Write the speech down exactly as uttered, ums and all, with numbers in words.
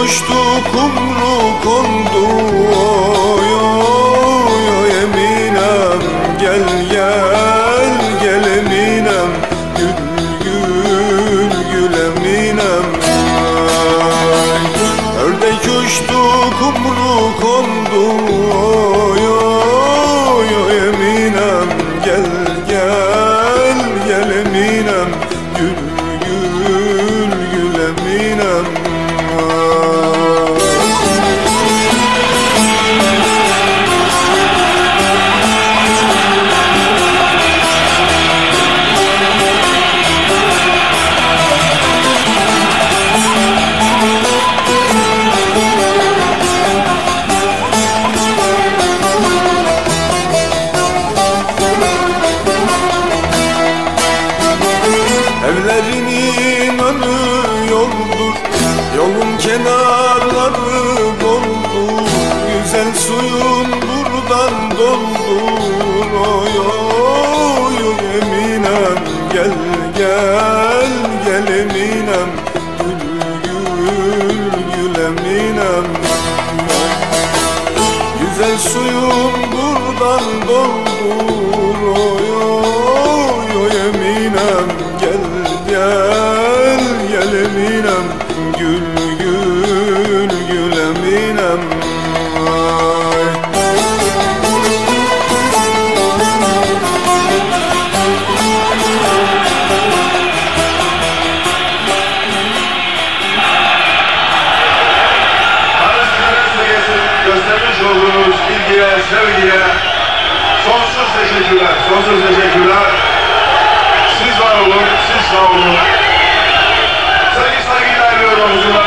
coştu kumru kondu, oy oy oy Eminem, gel gel gel Eminem, gül gül gül Eminem. Ördek uçtu kumru kondu, oy oy oy Eminem, gel gel gel Eminem, gül gül gül Eminem. Evlerinin önü yoldur, yolun kenarları doldur, güzel suyun buradan doldur, oy oy oy Eminem, gel gel gel Eminem, gül gül gül Eminem. Güzel suyun buradan doldur, oy oy oy Eminem, gel gel gel Eminem, gül gül gül Eminem. Ay. Göstermiş olduğunuz ilgiye, sevgiye sonsuz teşekkürler, sonsuz teşekkürler. Siz var olun, siz sağ olun. Sevgi saygıyla ediyorum.